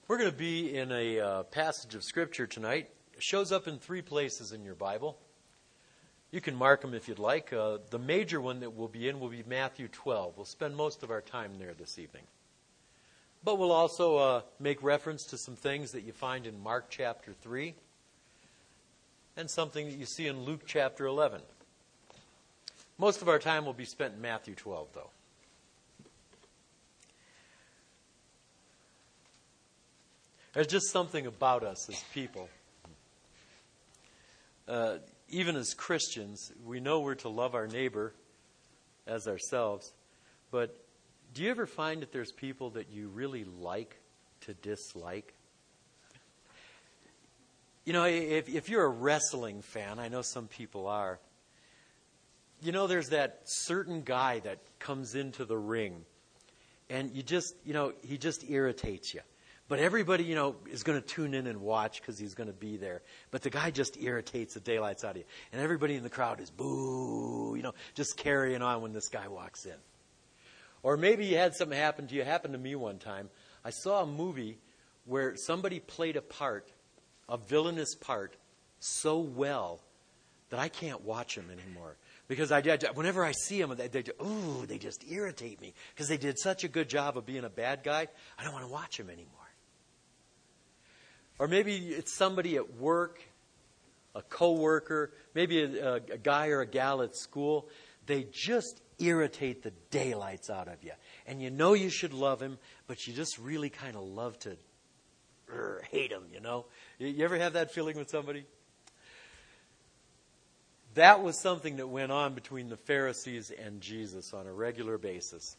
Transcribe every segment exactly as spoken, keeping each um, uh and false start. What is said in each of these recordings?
We're going to be in a uh, passage of Scripture tonight. It shows up in three places in your Bible. You can mark them if you'd like. Uh, the major one that we'll be in will be Matthew twelve. We'll spend most of our time there this evening. But we'll also uh, make reference to some things that you find in Mark chapter three and something that you see in Luke chapter eleven. Most of our time will be spent in Matthew twelve, though. There's just something about us as people. Uh, even as Christians, we know we're to love our neighbor as ourselves. But do you ever find that there's people that you really like to dislike? You know, if, if you're a wrestling fan, I know some people are. You know, there's that certain guy that comes into the ring, and you just, you know, he just irritates you. But everybody, you know, is going to tune in and watch because he's going to be there. But the guy just irritates the daylights out of you. And everybody in the crowd is boo, you know, just carrying on when this guy walks in. Or maybe you had something happen to you. It happened to me one time. I saw a movie where somebody played a part, a villainous part, so well that I can't watch him anymore. Because I, I, whenever I see them, they, they, ooh, they just irritate me. Because they did such a good job of being a bad guy, I don't want to watch him anymore. Or maybe it's somebody at work, a coworker, maybe a, a, a guy or a gal at school. They just irritate the daylights out of you. And you know you should love him, but you just really kind of love to er, hate him, you know. You, you ever have that feeling with somebody? That was something that went on between the Pharisees and Jesus on a regular basis.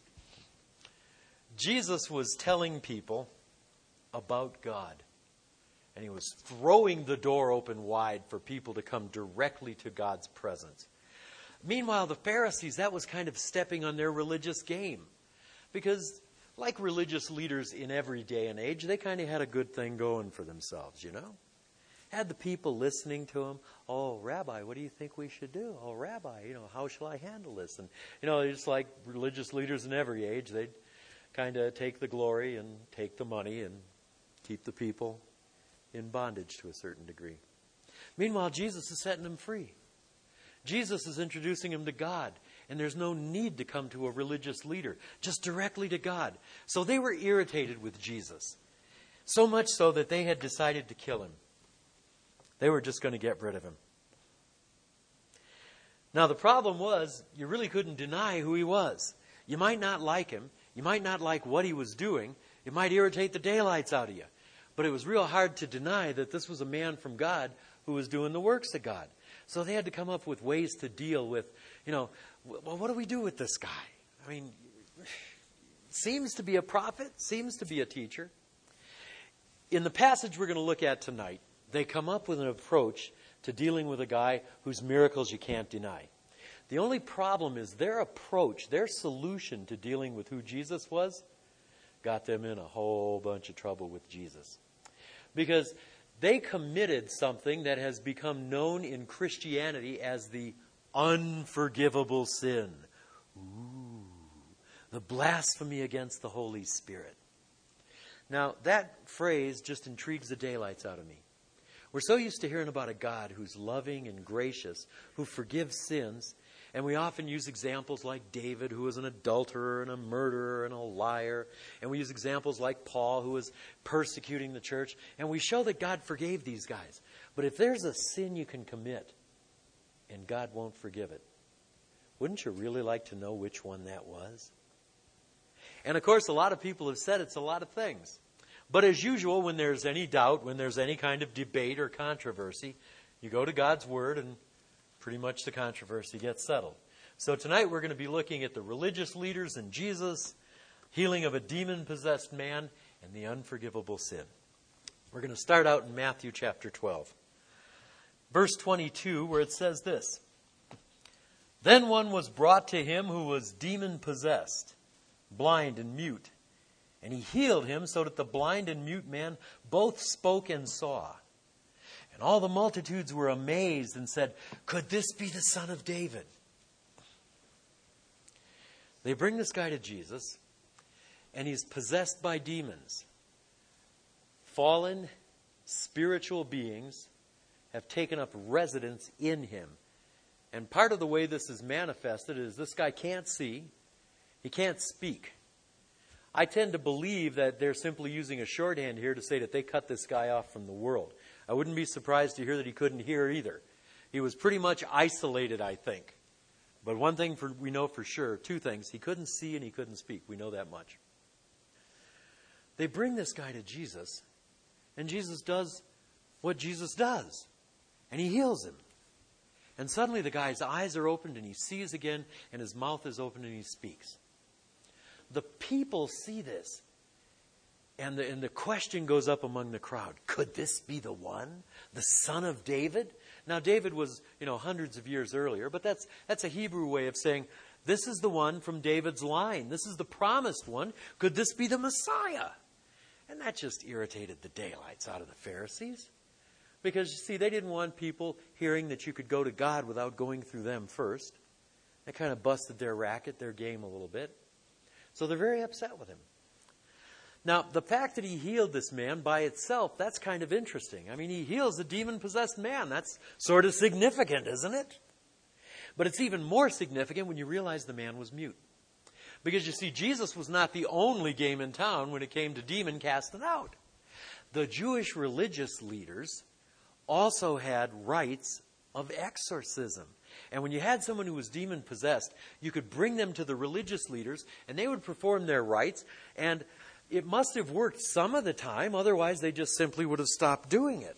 Jesus was telling people about God. And he was throwing the door open wide for people to come directly to God's presence. Meanwhile, the Pharisees, that was kind of stepping on their religious game. Because like religious leaders in every day and age, they kind of had a good thing going for themselves, you know. Had the people listening to him. Oh, Rabbi, what do you think we should do? Oh, Rabbi, you know, how shall I handle this? And, you know, just like religious leaders in every age, they'd kind of take the glory and take the money and keep the people in bondage to a certain degree. Meanwhile, Jesus is setting them free. Jesus is introducing them to God. And there's no need to come to a religious leader, just directly to God. So they were irritated with Jesus. So much so that they had decided to kill him. They were just going to get rid of him. Now the problem was, you really couldn't deny who he was. You might not like him. You might not like what he was doing. It might irritate the daylights out of you. But it was real hard to deny that this was a man from God who was doing the works of God. So they had to come up with ways to deal with, you know, well, what do we do with this guy? I mean, seems to be a prophet, seems to be a teacher. In the passage we're going to look at tonight, they come up with an approach to dealing with a guy whose miracles you can't deny. The only problem is their approach, their solution to dealing with who Jesus was, got them in a whole bunch of trouble with Jesus. Because they committed something that has become known in Christianity as the unforgivable sin. Ooh, the blasphemy against the Holy Spirit. Now, that phrase just intrigues the daylights out of me. We're so used to hearing about a God who's loving and gracious, who forgives sins. And we often use examples like David, who was an adulterer and a murderer and a liar. And we use examples like Paul, who was persecuting the church. And we show that God forgave these guys. But if there's a sin you can commit and God won't forgive it, wouldn't you really like to know which one that was? And of course, a lot of people have said it's a lot of things. But as usual, when there's any doubt, when there's any kind of debate or controversy, you go to God's Word and pretty much the controversy gets settled. So tonight we're going to be looking at the religious leaders and Jesus, healing of a demon-possessed man, and the unforgivable sin. We're going to start out in Matthew chapter twelve. Verse twenty-two, where it says this. Then one was brought to him who was demon-possessed, blind and mute. And he healed him so that the blind and mute man both spoke and saw. And all the multitudes were amazed and said, "Could this be the Son of David?" They bring this guy to Jesus, and he's possessed by demons. fallen spiritual beings have taken up residence in him. And part of the way this is manifested is this guy can't see, he can't speak. I tend to believe that they're simply using a shorthand here to say that they cut this guy off from the world. I wouldn't be surprised to hear that he couldn't hear either. He was pretty much isolated, I think. But one thing for, we know for sure, two things. He couldn't see and he couldn't speak. We know that much. They bring this guy to Jesus, and Jesus does what Jesus does. And he heals him. And suddenly the guy's eyes are opened and he sees again, and his mouth is open and he speaks. The people see this. And the, and the question goes up among the crowd. Could this be the one? The son of David? Now, David was, you know, hundreds of years earlier, but that's that's a Hebrew way of saying, this is the one from David's line. This is the promised one. Could this be the Messiah? And that just irritated the daylights out of the Pharisees. Because, you see, they didn't want people hearing that you could go to God without going through them first. That kind of busted their racket, their game a little bit. So they're very upset with him. Now, the fact that he healed this man by itself, that's kind of interesting. I mean, he heals a demon-possessed man. That's sort of significant, isn't it? But it's even more significant when you realize the man was mute. Because, you see, Jesus was not the only game in town when it came to demon casting out. The Jewish religious leaders also had rites of exorcism. And when you had someone who was demon-possessed, you could bring them to the religious leaders, and they would perform their rites, and it must have worked some of the time, otherwise they just simply would have stopped doing it.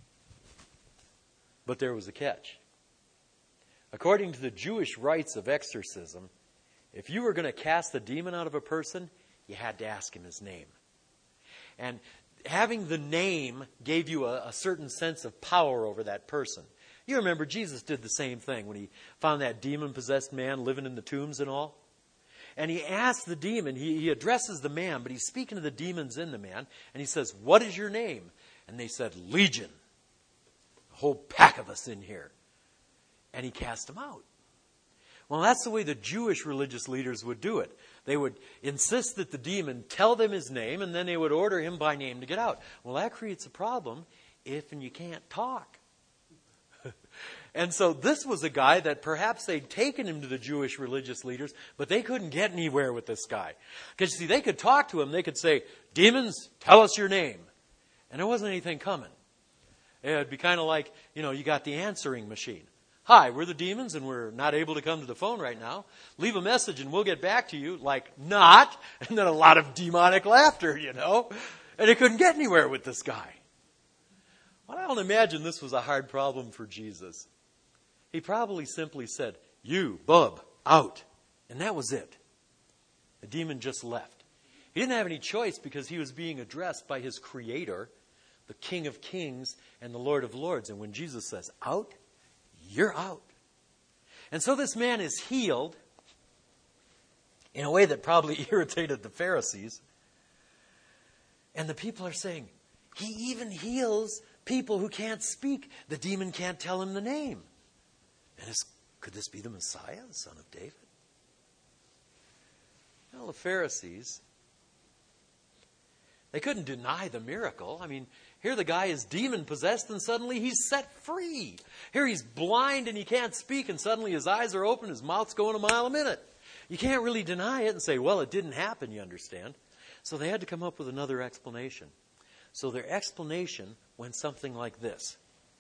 But there was a catch. According to the Jewish rites of exorcism, if you were going to cast the demon out of a person, you had to ask him his name. And having the name gave you a, a certain sense of power over that person. You remember Jesus did the same thing when he found that demon-possessed man living in the tombs and all. And he asked the demon, he, he addresses the man, but he's speaking to the demons in the man, and he says, "What is your name?" And they said, "Legion." A whole pack of us in here. And he cast them out. Well, that's the way the Jewish religious leaders would do it. They would insist that the demon tell them his name, and then they would order him by name to get out. Well, that creates a problem if and you can't talk. And so this was a guy that perhaps they'd taken him to the Jewish religious leaders, but they couldn't get anywhere with this guy. Because, you see, they could talk to him. They could say, "Demons, tell us your name." And there wasn't anything coming. It would be kind of like, you know, you got the answering machine. "Hi, we're the demons, and we're not able to come to the phone right now. Leave a message, and we'll get back to you." Like, not. And then a lot of demonic laughter, you know. And they couldn't get anywhere with this guy. Well, I don't imagine this was a hard problem for Jesus. He probably simply said, "You, bub, out." And that was it. The demon just left. He didn't have any choice because he was being addressed by his Creator, the King of Kings and the Lord of Lords. And when Jesus says, "Out," you're out. And so this man is healed in a way that probably irritated the Pharisees. And the people are saying, he even heals people who can't speak. The demon can't tell him the name. And is, could this be the Messiah, the son of David? Well, the Pharisees, they couldn't deny the miracle. I mean, here the guy is demon-possessed and suddenly he's set free. Here he's blind and he can't speak and suddenly his eyes are open, his mouth's going a mile a minute. You can't really deny it and say, well, it didn't happen, you understand. So they had to come up with another explanation. So their explanation went something like this.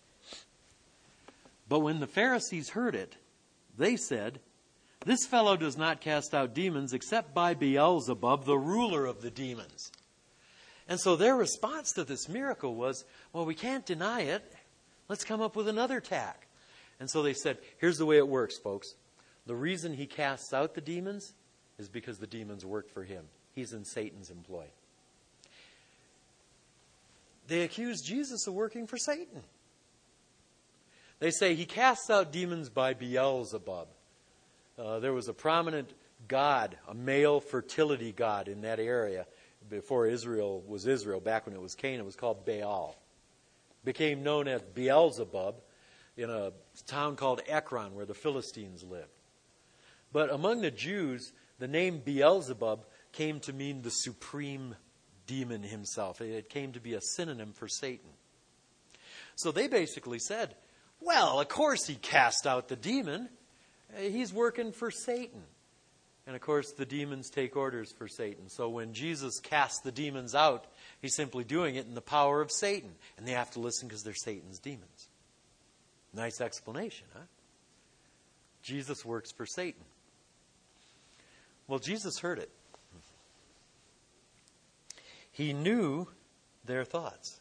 But when the Pharisees heard it, they said, "This fellow does not cast out demons except by Beelzebub, the ruler of the demons." And so their response to this miracle was, well, we can't deny it. Let's come up with another tack. And so they said, here's the way it works, folks. The reason he casts out the demons is because the demons work for him. He's in Satan's employ. They accuse Jesus of working for Satan. They say he casts out demons by Beelzebub. Uh, there was a prominent god, a male fertility god in that area before Israel was Israel. Back when it was Canaan, it was called Baal. Became known as Beelzebub in a town called Ekron where the Philistines lived. But among the Jews, the name Beelzebub came to mean the supreme demon himself. It came to be a synonym for Satan. So they basically said, well, of course he cast out the demon. He's working for Satan. And of course, the demons take orders for Satan. So when Jesus casts the demons out, he's simply doing it in the power of Satan. And they have to listen because they're Satan's demons. Nice explanation, huh? Jesus works for Satan. Well, Jesus heard it. He knew their thoughts.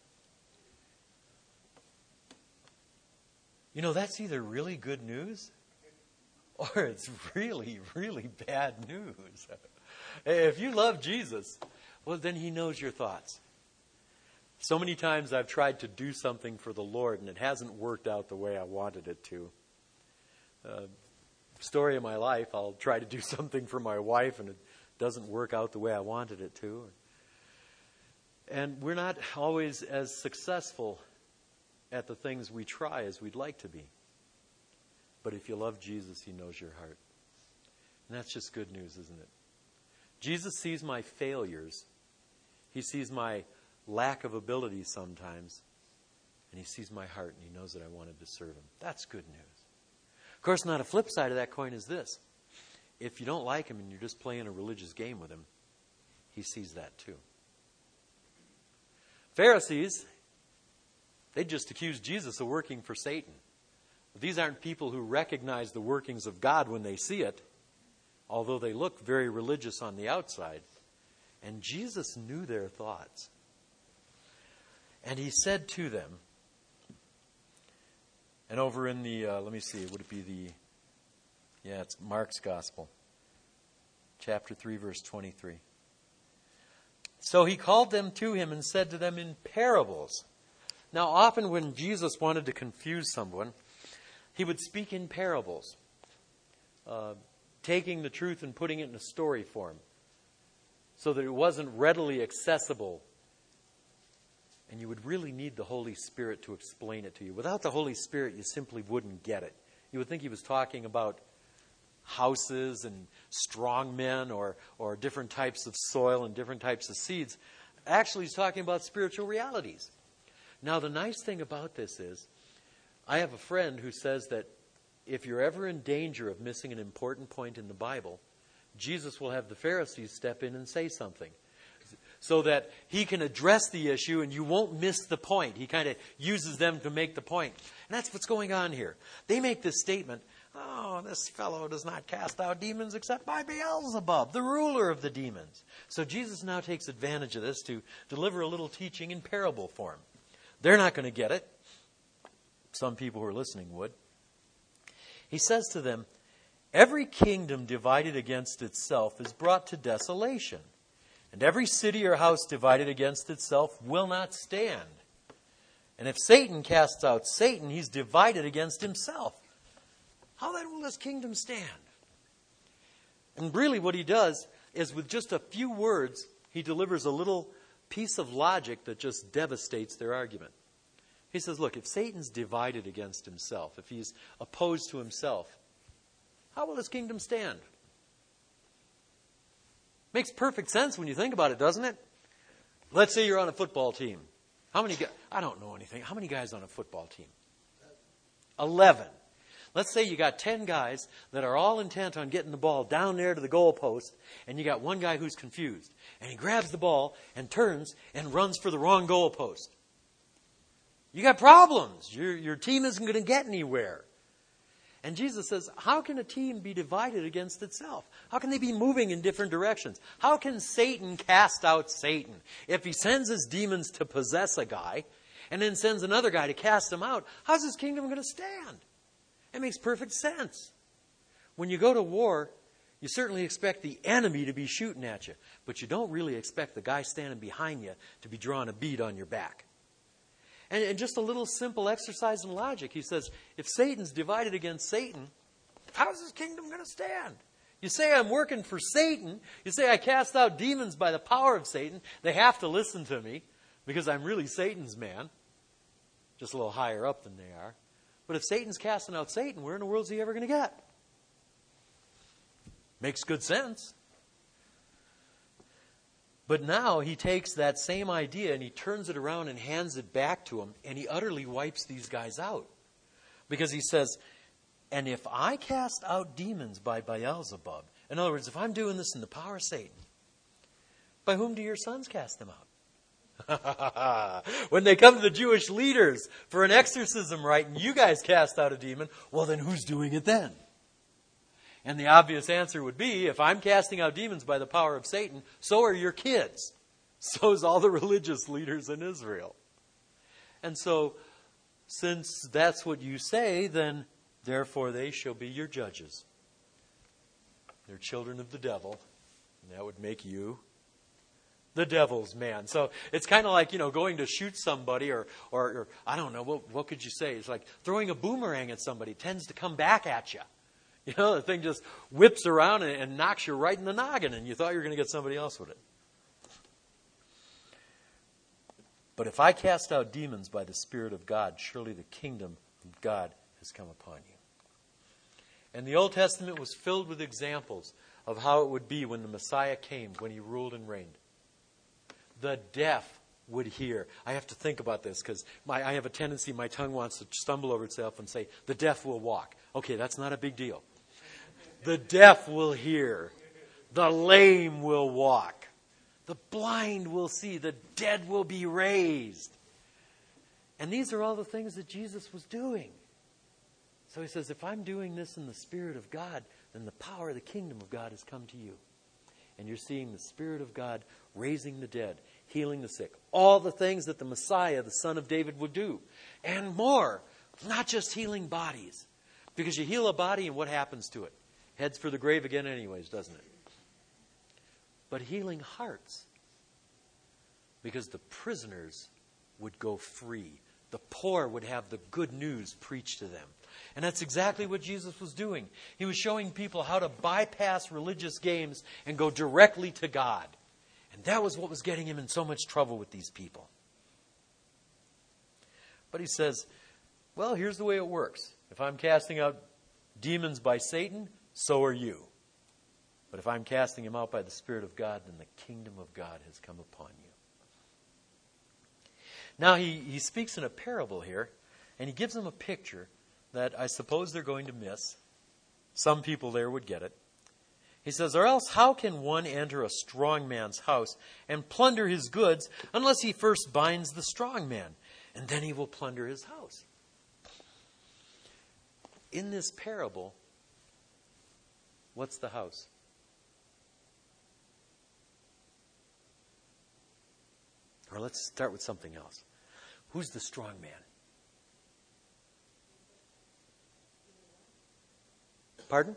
You know, that's either really good news or it's really, really bad news. If you love Jesus, well, then he knows your thoughts. So many times I've tried to do something for the Lord and it hasn't worked out the way I wanted it to. Uh, story of my life, I'll try to do something for my wife and it doesn't work out the way I wanted it to. And we're not always as successful at the things we try as we'd like to be. But if you love Jesus, he knows your heart. And that's just good news, isn't it? Jesus sees my failures. He sees my lack of ability sometimes. And he sees my heart and he knows that I wanted to serve him. That's good news. Of course, not a flip side of that coin is this. If you don't like him and you're just playing a religious game with him, he sees that too. Pharisees, they just accused Jesus of working for Satan. But these aren't people who recognize the workings of God when they see it, although they look very religious on the outside. And Jesus knew their thoughts. And he said to them, and over in the, uh, let me see, would it be the, yeah, it's Mark's Gospel, chapter three, verse twenty-three. So he called them to him and said to them in parables. Now, often when Jesus wanted to confuse someone, he would speak in parables, uh, taking the truth and putting it in a story form so that it wasn't readily accessible. And you would really need the Holy Spirit to explain it to you. Without the Holy Spirit, you simply wouldn't get it. You would think he was talking about houses and strong men or, or different types of soil and different types of seeds. Actually, he's talking about spiritual realities. Now, the nice thing about this is, I have a friend who says that if you're ever in danger of missing an important point in the Bible, Jesus will have the Pharisees step in and say something so that he can address the issue and you won't miss the point. He kind of uses them to make the point. And that's what's going on here. They make this statement, oh, this fellow does not cast out demons except by Beelzebub, the ruler of the demons. So Jesus now takes advantage of this to deliver a little teaching in parable form. They're not going to get it. Some people who are listening would. He says to them, every kingdom divided against itself is brought to desolation, and every city or house divided against itself will not stand. And if Satan casts out Satan, he's divided against himself. How then will this kingdom stand? And really what he does is with just a few words, he delivers a little piece of logic that just devastates their argument. He says, look, if Satan's divided against himself, if he's opposed to himself, how will his kingdom stand? Makes perfect sense when you think about it, doesn't it? Let's say you're on a football team. How many guys? I don't know anything. How many guys on a football team? Eleven. Let's say you got ten guys that are all intent on getting the ball down there to the goal post, and you got one guy who's confused. And he grabs the ball and turns and runs for the wrong goal post. You got problems. Your, your team isn't going to get anywhere. And Jesus says, how can a team be divided against itself? How can they be moving in different directions? How can Satan cast out Satan? If he sends his demons to possess a guy and then sends another guy to cast him out, how's his kingdom going to stand? It makes perfect sense. When you go to war, you certainly expect the enemy to be shooting at you, but you don't really expect the guy standing behind you to be drawing a bead on your back. And, and just a little simple exercise in logic. He says, if Satan's divided against Satan, how's his kingdom going to stand? You say I'm working for Satan. You say I cast out demons by the power of Satan. They have to listen to me because I'm really Satan's man. Just a little higher up than they are. But if Satan's casting out Satan, where in the world is he ever going to get? Makes good sense. But now he takes that same idea and he turns it around and hands it back to him, and he utterly wipes these guys out. Because he says, and if I cast out demons by Beelzebub, in other words, if I'm doing this in the power of Satan, by whom do your sons cast them out? When they come to the Jewish leaders for an exorcism rite and you guys cast out a demon, well then who's doing it then? And the obvious answer would be, if I'm casting out demons by the power of Satan, so are your kids. So is all the religious leaders in Israel. And so, since that's what you say, then therefore they shall be your judges. They're children of the devil. And that would make you the devil's man. So it's kind of like, you know, going to shoot somebody or, or, or I don't know, what, what could you say? It's like throwing a boomerang at somebody. It tends to come back at you. You know, the thing just whips around and, and knocks you right in the noggin, and you thought you were going to get somebody else with it. But if I cast out demons by the Spirit of God, surely the kingdom of God has come upon you. And the Old Testament was filled with examples of how it would be when the Messiah came, when he ruled and reigned. The deaf would hear. I have to think about this because I have a tendency, my tongue wants to stumble over itself and say, the deaf will walk. Okay, that's not a big deal. The deaf will hear. The lame will walk. The blind will see. The dead will be raised. And these are all the things that Jesus was doing. So he says, if I'm doing this in the Spirit of God, then the power of the kingdom of God has come to you. And you're seeing the Spirit of God raising the dead, healing the sick. All the things that the Messiah, the Son of David, would do. And more. Not just healing bodies. Because you heal a body and what happens to it? Heads for the grave again anyways, doesn't it? But healing hearts. Because the prisoners would go free. The poor would have the good news preached to them. And that's exactly what Jesus was doing. He was showing people how to bypass religious games and go directly to God. And that was what was getting him in so much trouble with these people. But he says, well, here's the way it works. If I'm casting out demons by Satan, so are you. But if I'm casting him out by the Spirit of God, then the kingdom of God has come upon you. Now he, he speaks in a parable here, and he gives them a picture that I suppose they're going to miss. Some people there would get it. He says, or else how can one enter a strong man's house and plunder his goods unless he first binds the strong man, and then he will plunder his house? In this parable, what's the house? Or let's start with something else. Who's the strong man? Pardon?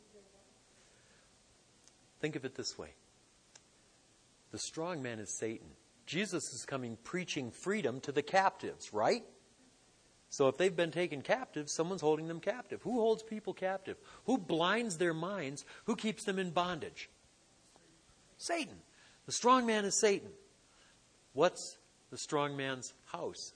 Think of it this way. The strong man is Satan. Jesus is coming preaching freedom to the captives, right? So if they've been taken captive, someone's holding them captive. Who holds people captive? Who blinds their minds? Who keeps them in bondage? Satan. The strong man is Satan. What's the strong man's house?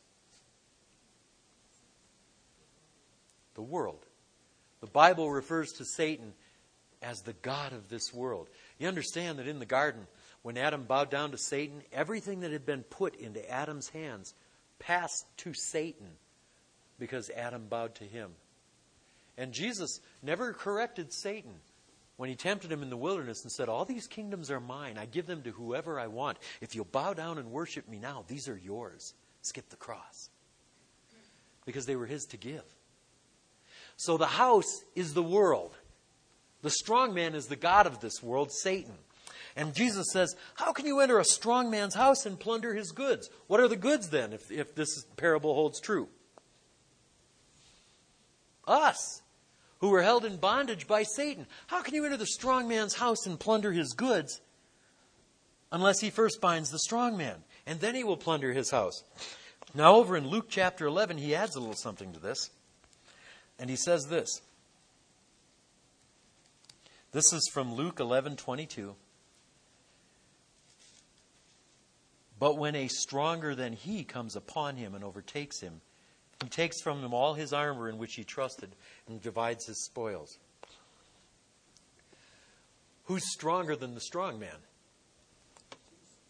The world. The Bible refers to Satan as the god of this world. You understand that in the garden, when Adam bowed down to Satan, everything that had been put into Adam's hands passed to Satan because Adam bowed to him. And Jesus never corrected Satan when he tempted him in the wilderness and said, all these kingdoms are mine. I give them to whoever I want. If you'll bow down and worship me now, these are yours. Skip the cross. Because they were his to give. So the house is the world. The strong man is the god of this world, Satan. And Jesus says, how can you enter a strong man's house and plunder his goods? What are the goods then, if, if this parable holds true? Us, who were held in bondage by Satan. How can you enter the strong man's house and plunder his goods unless he first binds the strong man? And then he will plunder his house. Now over in Luke chapter eleven, he adds a little something to this. And he says this. This is from Luke eleven twenty-two. But when a stronger than he comes upon him and overtakes him, he takes from him all his armor in which he trusted and divides his spoils. Who's stronger than the strong man?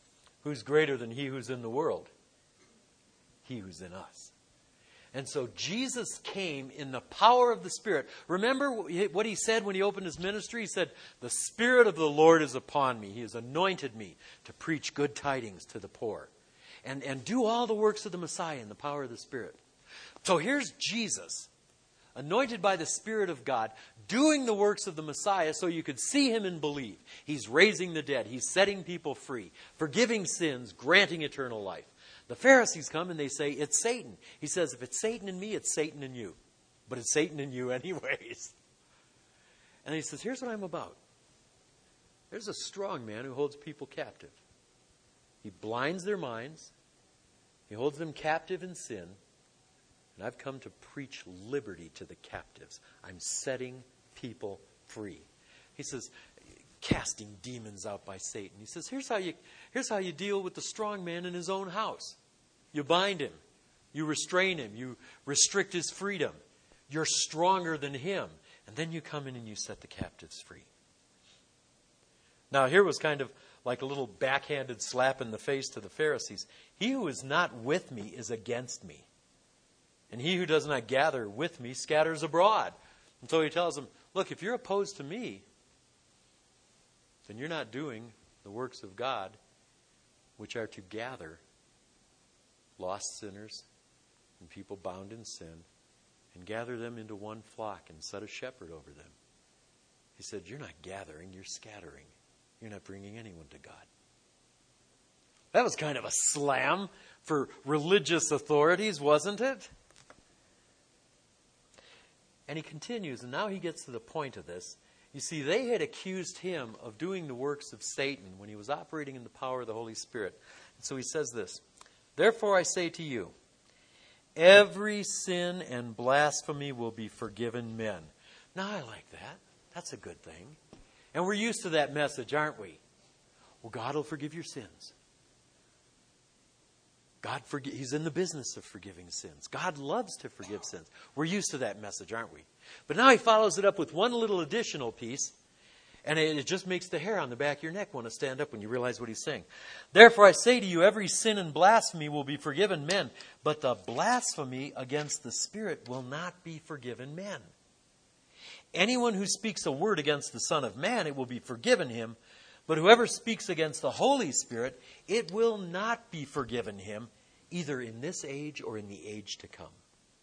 Who's greater than he who's in the world? He who's in us. And so Jesus came in the power of the Spirit. Remember what he said when he opened his ministry? He said, "The Spirit of the Lord is upon me. He has anointed me to preach good tidings to the poor. And, and do all the works of the Messiah in the power of the Spirit." So here's Jesus, anointed by the Spirit of God, doing the works of the Messiah so you could see him and believe. He's raising the dead. He's setting people free, forgiving sins, granting eternal life. The Pharisees come and they say, "It's Satan." He says, "If it's Satan in me, it's Satan in you. But it's Satan in you anyways." And he says, "Here's what I'm about. There's a strong man who holds people captive. He blinds their minds. He holds them captive in sin. And I've come to preach liberty to the captives. I'm setting people free." He says, casting demons out by Satan. He says, here's how you here's how you deal with the strong man in his own house. You bind him. You restrain him. You restrict his freedom. You're stronger than him. And then you come in and you set the captives free. Now, here was kind of like a little backhanded slap in the face to the Pharisees. He who is not with me is against me. And he who does not gather with me scatters abroad. And so he tells them, look, if you're opposed to me, then you're not doing the works of God, which are to gather lost sinners and people bound in sin and gather them into one flock and set a shepherd over them. He said, you're not gathering, you're scattering. You're not bringing anyone to God. That was kind of a slam for religious authorities, wasn't it? And he continues, and now he gets to the point of this. You see, they had accused him of doing the works of Satan when he was operating in the power of the Holy Spirit. And so he says this, therefore I say to you, every sin and blasphemy will be forgiven men. Now I like that. That's a good thing. And we're used to that message, aren't we? Well, God will forgive your sins. God forg- He's in the business of forgiving sins. God loves to forgive sins. We're used to that message, aren't we? But now he follows it up with one little additional piece, and it, it just makes the hair on the back of your neck want to stand up when you realize what he's saying. Therefore I say to you, every sin and blasphemy will be forgiven men, but the blasphemy against the Spirit will not be forgiven men. Anyone who speaks a word against the Son of Man, it will be forgiven him. But whoever speaks against the Holy Spirit, it will not be forgiven him, either in this age or in the age to come.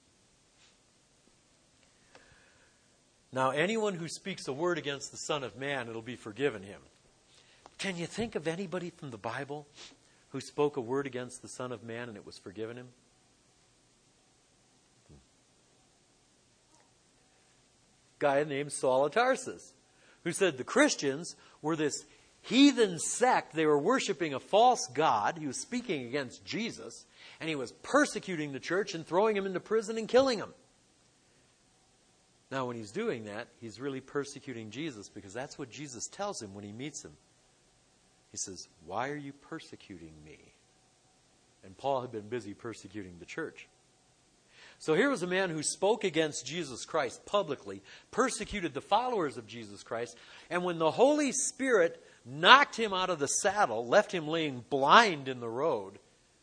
Now, anyone who speaks a word against the Son of Man, it'll be forgiven him. Can you think of anybody from the Bible who spoke a word against the Son of Man and it was forgiven him? Guy named Saul of Tarsus, who said the Christians were this heathen sect. They were worshiping a false god. He was speaking against Jesus, and he was persecuting the church and throwing him into prison and killing him. Now, when he's doing that, he's really persecuting Jesus, because that's what Jesus tells him when he meets him. He says, why are you persecuting me? And Paul had been busy persecuting the church. So here was a man who spoke against Jesus Christ publicly, persecuted the followers of Jesus Christ, and when the Holy Spirit knocked him out of the saddle, left him laying blind in the road,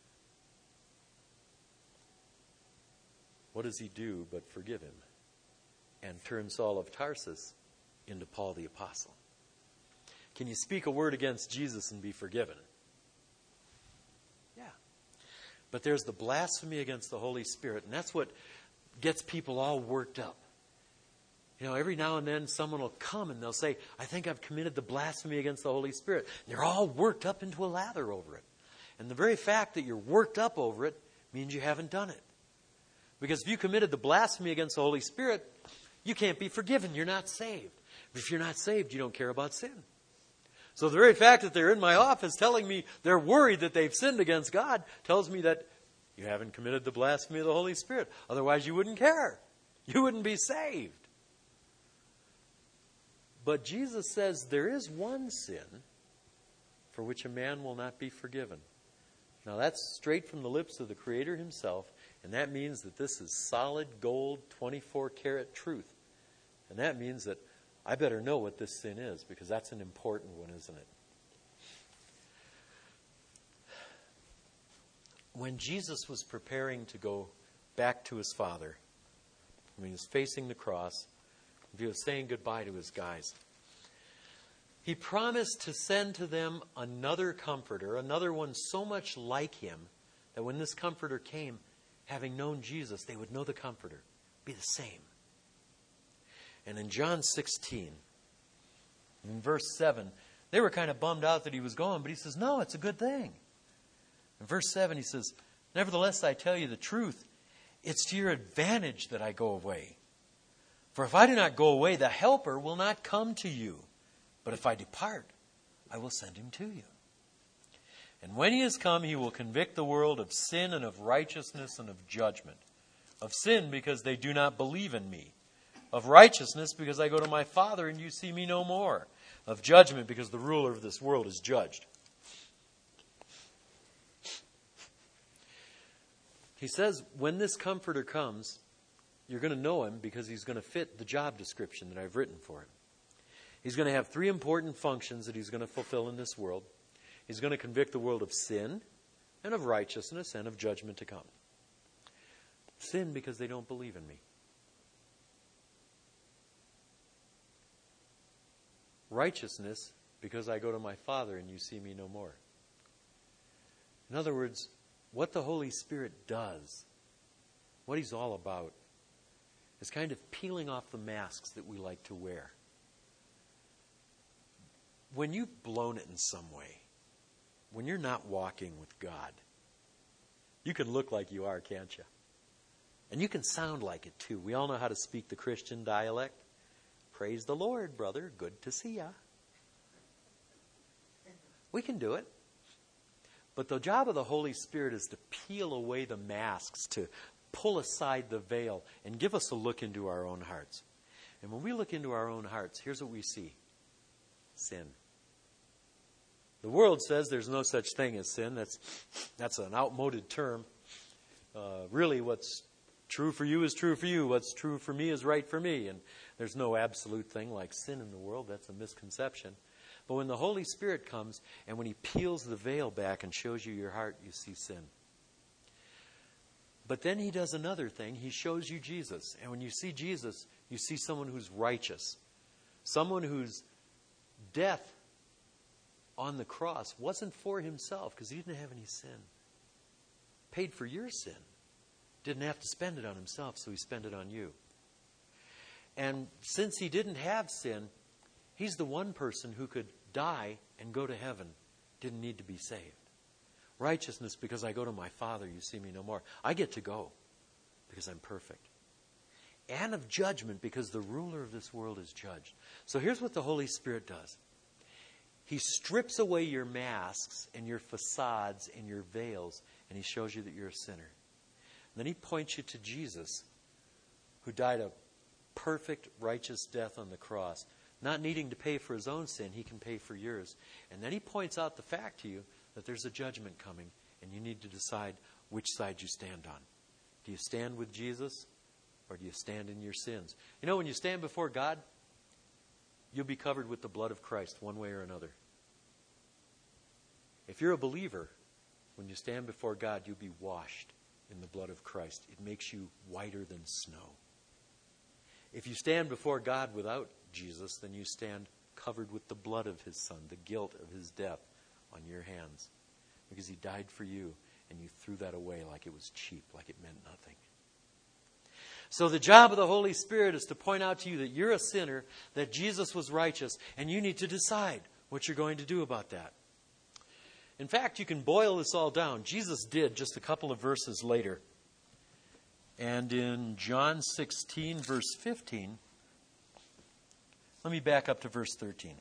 what does he do but forgive him and turn Saul of Tarsus into Paul the Apostle? Can you speak a word against Jesus and be forgiven? Yeah. But there's the blasphemy against the Holy Spirit, and that's what gets people all worked up. You know, every now and then someone will come and they'll say, I think I've committed the blasphemy against the Holy Spirit. And they're all worked up into a lather over it. And the very fact that you're worked up over it means you haven't done it. Because if you committed the blasphemy against the Holy Spirit, you can't be forgiven. You're not saved. If you're not saved, you don't care about sin. So the very fact that they're in my office telling me they're worried that they've sinned against God tells me that you haven't committed the blasphemy of the Holy Spirit. Otherwise, you wouldn't care. You wouldn't be saved. But Jesus says there is one sin for which a man will not be forgiven. Now that's straight from the lips of the Creator himself, and that means that this is solid gold, twenty-four karat truth. And that means that I better know what this sin is, because that's an important one, isn't it? when Jesus was preparing to go back to his Father, when he was facing the cross, he was saying goodbye to his guys, he promised to send to them another comforter, another one so much like him that when this comforter came, having known Jesus, they would know the comforter, be the same. And in John sixteen, in verse seven, they were kind of bummed out that he was gone, but he says, no, it's a good thing. In verse seven, he says, nevertheless, I tell you the truth, it's to your advantage that I go away. For if I do not go away, the Helper will not come to you. But if I depart, I will send him to you. And when he has come, he will convict the world of sin and of righteousness and of judgment. Of sin, because they do not believe in me. Of righteousness, because I go to my Father and you see me no more. Of judgment, because the ruler of this world is judged. He says, when this Comforter comes, you're going to know him because he's going to fit the job description that I've written for him. He's going to have three important functions that he's going to fulfill in this world. He's going to convict the world of sin and of righteousness and of judgment to come. Sin because they don't believe in me. Righteousness because I go to my Father and you see me no more. In other words, what the Holy Spirit does, what he's all about, is kind of peeling off the masks that we like to wear. When you've blown it in some way, when you're not walking with God, you can look like you are, can't you? And you can sound like it too. We all know how to speak the Christian dialect. Praise the Lord, brother. Good to see ya. We can do it. But the job of the Holy Spirit is to peel away the masks, to pull aside the veil, and give us a look into our own hearts. And when we look into our own hearts, here's what we see. Sin. The world says there's no such thing as sin. That's, that's an outmoded term. Uh, really, what's true for you is true for you. What's true for me is right for me. And there's no absolute thing like sin in the world. That's a misconception. But when the Holy Spirit comes and when he peels the veil back and shows you your heart, you see sin. But then he does another thing. He shows you Jesus. And when you see Jesus, you see someone who's righteous. Someone whose death on the cross wasn't for himself because he didn't have any sin. Paid for your sin. Didn't have to spend it on himself, so he spent it on you. And since he didn't have sin, he's the one person who could die and go to heaven. Didn't need to be saved. Righteousness, because I go to my Father, you see me no more. I get to go because I'm perfect. And of judgment, because the ruler of this world is judged. So here's what the Holy Spirit does. He strips away your masks and your facades and your veils, and he shows you that you're a sinner. And then he points you to Jesus, who died a perfect, righteous death on the cross. Not needing to pay for his own sin, he can pay for yours. And then he points out the fact to you that there's a judgment coming, and you need to decide which side you stand on. Do you stand with Jesus, or do you stand in your sins? You know, when you stand before God, you'll be covered with the blood of Christ one way or another. If you're a believer, when you stand before God, you'll be washed in the blood of Christ. It makes you whiter than snow. If you stand before God without Jesus, then you stand covered with the blood of his Son, the guilt of his death on your hands. Because he died for you, and you threw that away like it was cheap, like it meant nothing. So the job of the Holy Spirit is to point out to you that you're a sinner, that Jesus was righteous, and you need to decide what you're going to do about that. In fact, you can boil this all down. Jesus did just a couple of verses later. And in John sixteen, verse fifteen, let me back up to verse thirteen.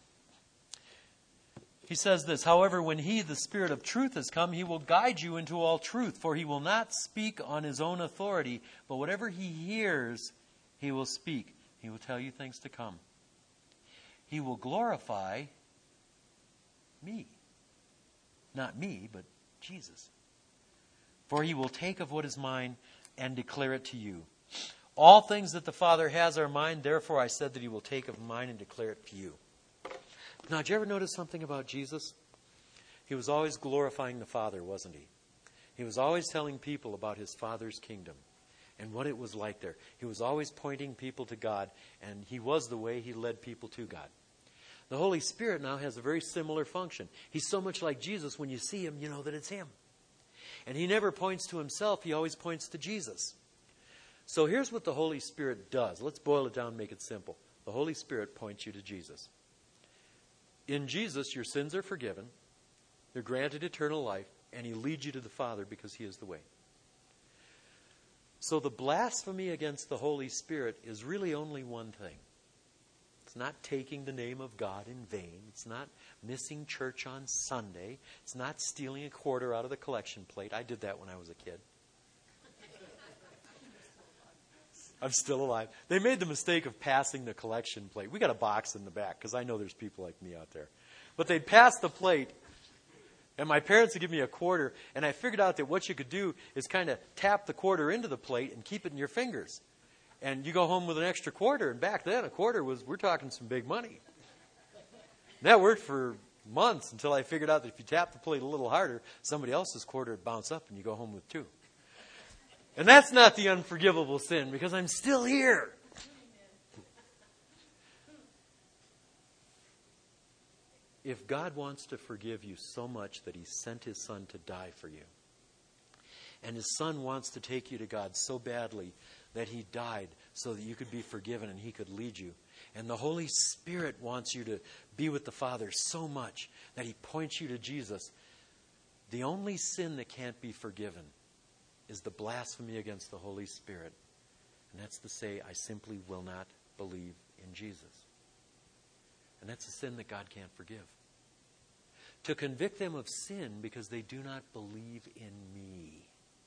He says this, however, when he, the Spirit of truth, has come, he will guide you into all truth, for he will not speak on his own authority, but whatever he hears, he will speak. He will tell you things to come. He will glorify me. Not me, but Jesus. For he will take of what is mine and declare it to you. All things that the Father has are mine, therefore I said that he will take of mine and declare it to you. Now, did you ever notice something about Jesus? He was always glorifying the Father, wasn't he? He was always telling people about his Father's kingdom and what it was like there. He was always pointing people to God, and he was the way he led people to God. The Holy Spirit now has a very similar function. He's so much like Jesus, when you see him, you know that it's him. And he never points to himself, he always points to Jesus. So here's what the Holy Spirit does. Let's boil it down and make it simple. The Holy Spirit points you to Jesus. In Jesus, your sins are forgiven, you're granted eternal life, and he leads you to the Father because he is the way. So the blasphemy against the Holy Spirit is really only one thing. It's not taking the name of God in vain. It's not missing church on Sunday. It's not stealing a quarter out of the collection plate. I did that when I was a kid. I'm still alive. They made the mistake of passing the collection plate. We got a box in the back because I know there's people like me out there. But they'd pass the plate, and my parents would give me a quarter, and I figured out that what you could do is kind of tap the quarter into the plate and keep it in your fingers. And you go home with an extra quarter, and back then a quarter was, we're talking some big money. And that worked for months until I figured out that if you tap the plate a little harder, somebody else's quarter would bounce up and you go home with two. And that's not the unforgivable sin, because I'm still here. If God wants to forgive you so much that he sent his Son to die for you, and his Son wants to take you to God so badly that he died so that you could be forgiven and he could lead you, and the Holy Spirit wants you to be with the Father so much that he points you to Jesus, the only sin that can't be forgiven is the blasphemy against the Holy Spirit. And that's to say, I simply will not believe in Jesus. And that's a sin that God can't forgive. To convict them of sin because they do not believe in me.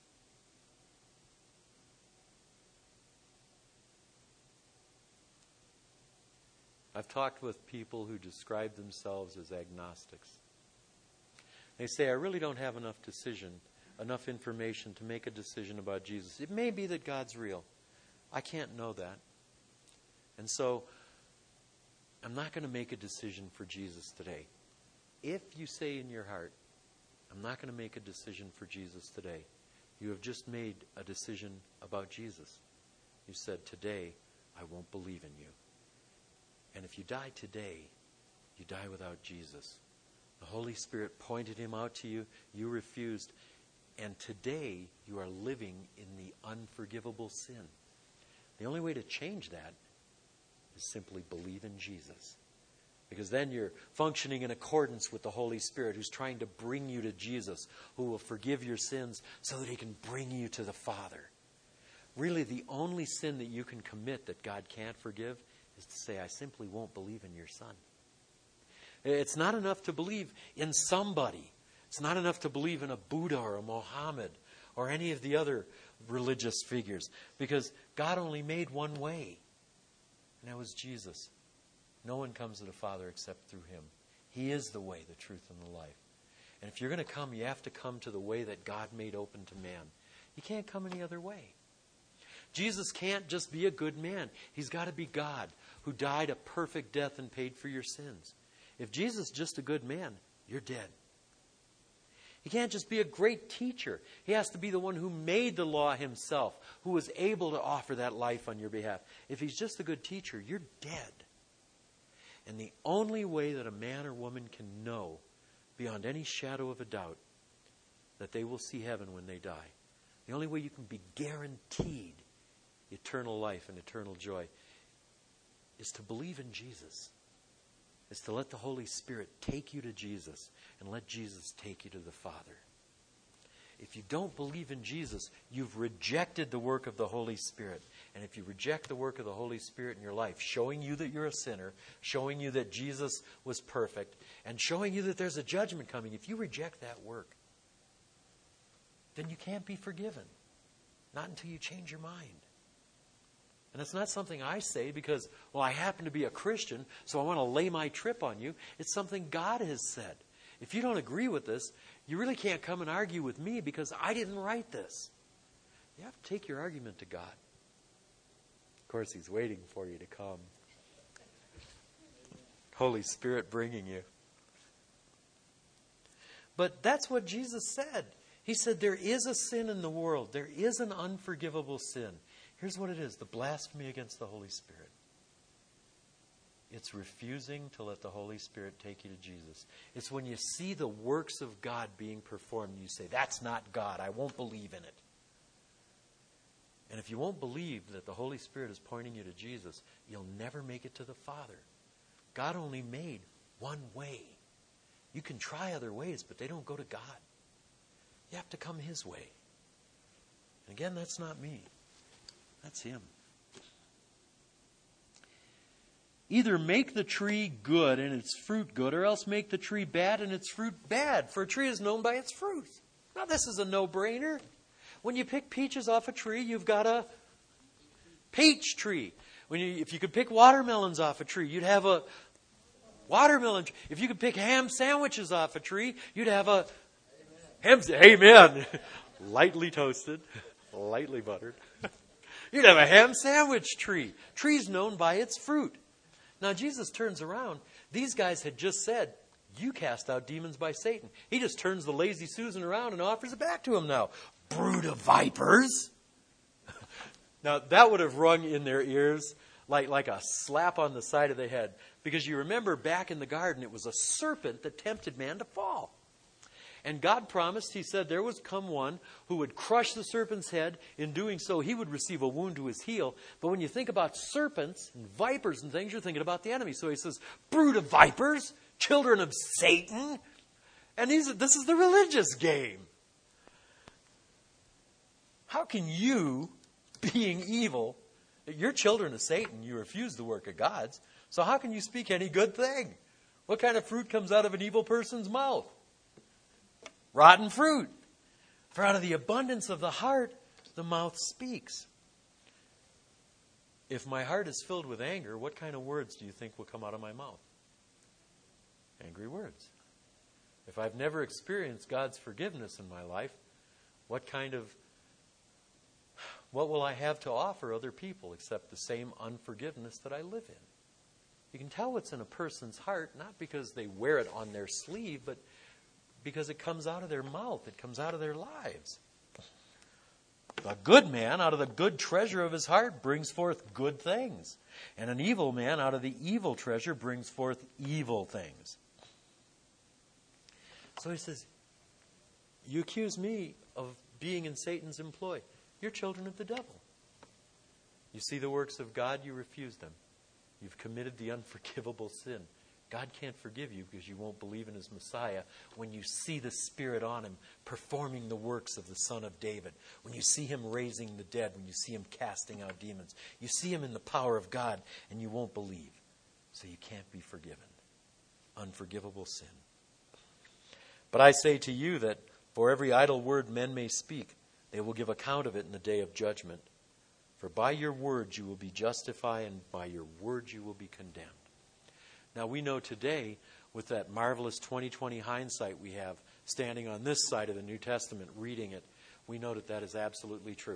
I've talked with people who describe themselves as agnostics. They say, I really don't have enough decision, enough information to make a decision about Jesus. It may be that God's real. I can't know that. And so, I'm not going to make a decision for Jesus today. If you say in your heart, I'm not going to make a decision for Jesus today, you have just made a decision about Jesus. You said, today, I won't believe in you. And if you die today, you die without Jesus. The Holy Spirit pointed him out to you. You refused. And today, you are living in the unforgivable sin. The only way to change that is simply believe in Jesus. Because then you're functioning in accordance with the Holy Spirit, who's trying to bring you to Jesus, who will forgive your sins so that he can bring you to the Father. Really, the only sin that you can commit that God can't forgive is to say, I simply won't believe in your Son. It's not enough to believe in somebody. It's not enough to believe in a Buddha or a Mohammed or any of the other religious figures, because God only made one way, and that was Jesus. No one comes to the Father except through him. He is the way, the truth, and the life. And if you're going to come, you have to come to the way that God made open to man. You can't come any other way. Jesus can't just be a good man. He's got to be God, who died a perfect death and paid for your sins. If Jesus is just a good man, you're dead. He can't just be a great teacher. He has to be the one who made the law himself, who was able to offer that life on your behalf. If he's just a good teacher, you're dead. And the only way that a man or woman can know, beyond any shadow of a doubt, that they will see heaven when they die, the only way you can be guaranteed eternal life and eternal joy, is to believe in Jesus. Is to let the Holy Spirit take you to Jesus and let Jesus take you to the Father. If you don't believe in Jesus, you've rejected the work of the Holy Spirit. And if you reject the work of the Holy Spirit in your life, showing you that you're a sinner, showing you that Jesus was perfect, and showing you that there's a judgment coming, if you reject that work, then you can't be forgiven. Not until you change your mind. And it's not something I say because, well, I happen to be a Christian, so I want to lay my trip on you. It's something God has said. If you don't agree with this, you really can't come and argue with me because I didn't write this. You have to take your argument to God. Of course, he's waiting for you to come. Holy Spirit bringing you. But that's what Jesus said. He said there is a sin in the world. There is an unforgivable sin. Here's what it is: the blasphemy against the Holy Spirit. It's refusing to let the Holy Spirit take you to Jesus. It's when you see the works of God being performed, you say, that's not God. I won't believe in it. And if you won't believe that the Holy Spirit is pointing you to Jesus, you'll never make it to the Father. God only made one way. You can try other ways, but they don't go to God. You have to come His way. And again, that's not me. That's Him. Either make the tree good and its fruit good, or else make the tree bad and its fruit bad. For a tree is known by its fruit. Now, this is a no-brainer. When you pick peaches off a tree, you've got a peach tree. When you, if you could pick watermelons off a tree, you'd have a watermelon tree. If you could pick ham sandwiches off a tree, you'd have a ham. Amen. Lightly toasted, lightly buttered. You'd have a ham sandwich tree. Tree's known by its fruit. Now, Jesus turns around. These guys had just said, you cast out demons by Satan. He just turns the lazy Susan around and offers it back to him now. Brood of vipers. Now, that would have rung in their ears like, like a slap on the side of the head. Because you remember back in the garden, it was a serpent that tempted man to fall. And God promised, He said, there would come one who would crush the serpent's head. In doing so, he would receive a wound to his heel. But when you think about serpents and vipers and things, you're thinking about the enemy. So He says, brood of vipers, children of Satan. And these, this is the religious game. How can you, being evil, you're children of Satan, you refuse the work of God's. So how can you speak any good thing? What kind of fruit comes out of an evil person's mouth? Rotten fruit. For out of the abundance of the heart, the mouth speaks. If my heart is filled with anger, what kind of words do you think will come out of my mouth? Angry words. If I've never experienced God's forgiveness in my life, what kind of, what will I have to offer other people except the same unforgiveness that I live in? You can tell what's in a person's heart, not because they wear it on their sleeve, but because it comes out of their mouth. It comes out of their lives. A good man, out of the good treasure of his heart, brings forth good things. And an evil man, out of the evil treasure, brings forth evil things. So he says, you accuse me of being in Satan's employ. You're children of the devil. You see the works of God, you refuse them. You've committed the unforgivable sin. God can't forgive you because you won't believe in His Messiah when you see the Spirit on Him performing the works of the Son of David. When you see Him raising the dead. When you see Him casting out demons. You see Him in the power of God and you won't believe. So you can't be forgiven. Unforgivable sin. But I say to you that for every idle word men may speak, they will give account of it in the day of judgment. For by your words you will be justified, and by your words you will be condemned. Now we know today, with that marvelous twenty twenty hindsight we have, standing on this side of the New Testament, reading it, we know that that is absolutely true.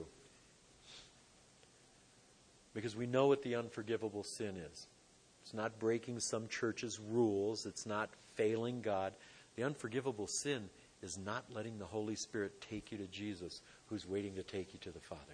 Because we know what the unforgivable sin is. It's not breaking some church's rules. It's not failing God. The unforgivable sin is not letting the Holy Spirit take you to Jesus, who's waiting to take you to the Father.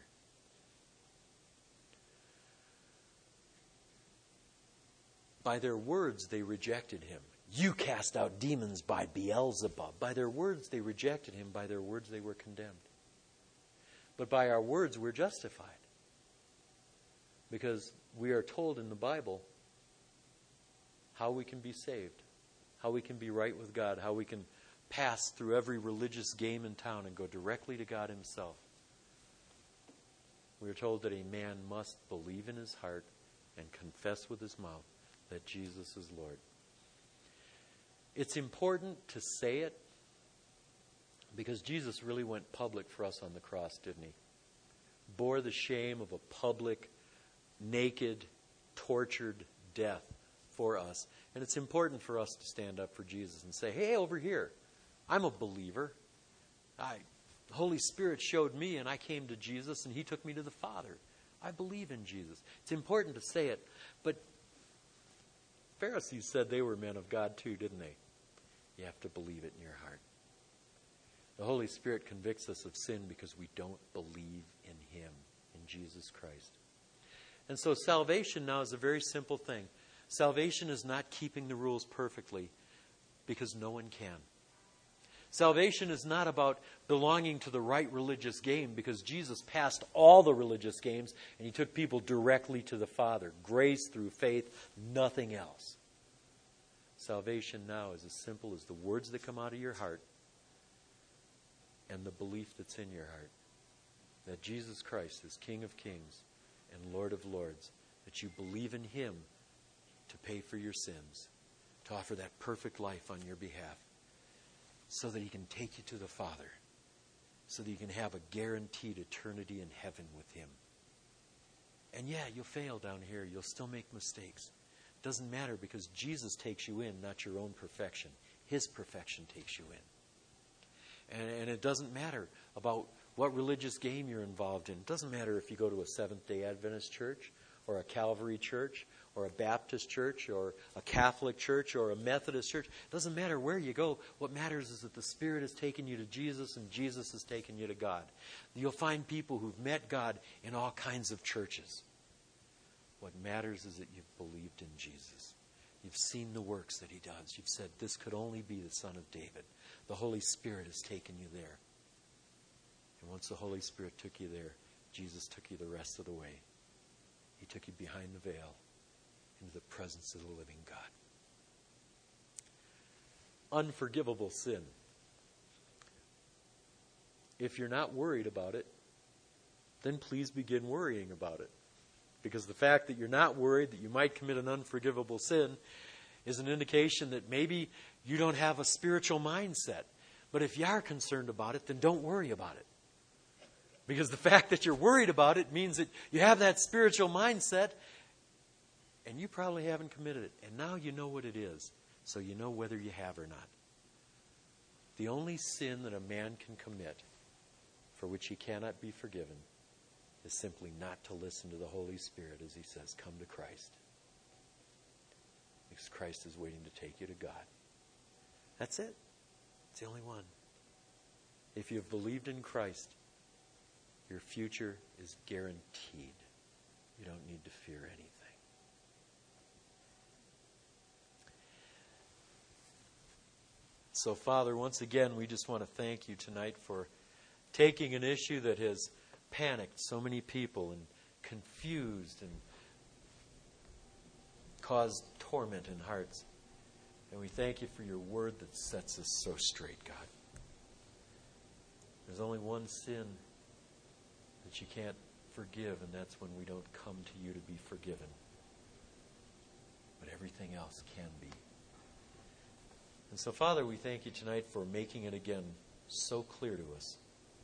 By their words, they rejected Him. You cast out demons by Beelzebub. By their words, they rejected Him. By their words, they were condemned. But by our words, we're justified. Because we are told in the Bible how we can be saved, how we can be right with God, how we can pass through every religious game in town and go directly to God Himself. We are told that a man must believe in his heart and confess with his mouth that Jesus is Lord. It's important to say it because Jesus really went public for us on the cross, didn't He? Bore the shame of a public, naked, tortured death for us. And it's important for us to stand up for Jesus and say, hey, over here, I'm a believer. I, the Holy Spirit showed me and I came to Jesus and He took me to the Father. I believe in Jesus. It's important to say it. But Pharisees said they were men of God too, didn't they? You have to believe it in your heart. The Holy Spirit convicts us of sin because we don't believe in Him, in Jesus Christ. And so salvation now is a very simple thing. Salvation is not keeping the rules perfectly, because no one can. Salvation is not about belonging to the right religious game, because Jesus passed all the religious games and He took people directly to the Father. Grace through faith, nothing else. Salvation now is as simple as the words that come out of your heart and the belief that's in your heart. That Jesus Christ is King of Kings and Lord of Lords. That you believe in Him to pay for your sins. To offer that perfect life on your behalf. So that He can take you to the Father. So that you can have a guaranteed eternity in heaven with Him. And yeah, you'll fail down here. You'll still make mistakes. Doesn't matter, because Jesus takes you in, not your own perfection. His perfection takes you in. And, and it doesn't matter about what religious game you're involved in. It doesn't matter if you go to a Seventh-day Adventist church or a Calvary church or a Baptist church or a Catholic church or a Methodist church. It doesn't matter where you go. What matters is that the Spirit has taken you to Jesus and Jesus has taken you to God. You'll find people who've met God in all kinds of churches. What matters is that you've believed in Jesus. You've seen the works that He does. You've said, this could only be the Son of David. The Holy Spirit has taken you there. And once the Holy Spirit took you there, Jesus took you the rest of the way. He took you behind the veil into the presence of the living God. Unforgivable sin. If you're not worried about it, then please begin worrying about it. Because the fact that you're not worried that you might commit an unforgivable sin is an indication that maybe you don't have a spiritual mindset. But if you are concerned about it, then don't worry about it. Because the fact that you're worried about it means that you have that spiritual mindset and you probably haven't committed it. And now you know what it is, so you know whether you have or not. The only sin that a man can commit for which he cannot be forgiven is simply not to listen to the Holy Spirit as He says, come to Christ. Because Christ is waiting to take you to God. That's it. It's the only one. If you've believed in Christ, your future is guaranteed. You don't need to fear anything. So, Father, once again, we just want to thank You tonight for taking an issue that has panicked so many people and confused and caused torment in hearts. And we thank You for Your word that sets us so straight, God. There's only one sin that You can't forgive, and that's when we don't come to You to be forgiven. But everything else can be. And so, Father, we thank You tonight for making it again so clear to us.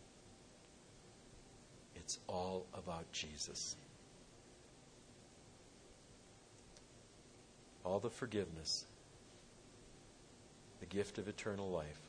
It's all about Jesus. All the forgiveness, the gift of eternal life,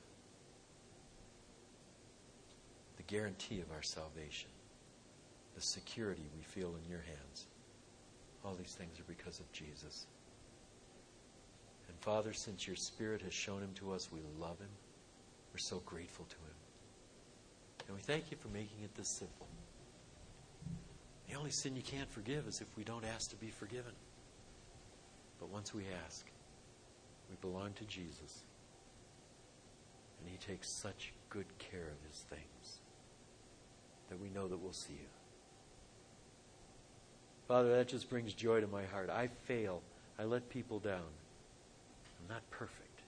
the guarantee of our salvation, the security we feel in Your hands. All these things are because of Jesus. And Father, since Your Spirit has shown Him to us, we love Him. We're so grateful to Him. And we thank You for making it this simple. The only sin You can't forgive is if we don't ask to be forgiven. But once we ask, we belong to Jesus. And He takes such good care of His things that we know that we'll see You. Father, that just brings joy to my heart. I fail. I let people down. I'm not perfect.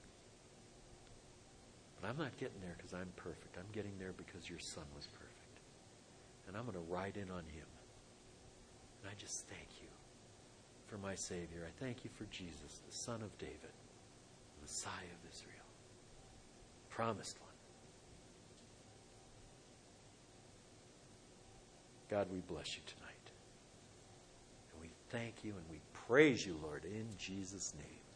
But I'm not getting there because I'm perfect. I'm getting there because Your Son was perfect. And I'm going to ride in on Him. And I just thank You for my Savior. I thank You for Jesus, the Son of David, the Messiah of Israel, promised one. God, we bless You tonight. And we thank You and we praise You, Lord, in Jesus' name.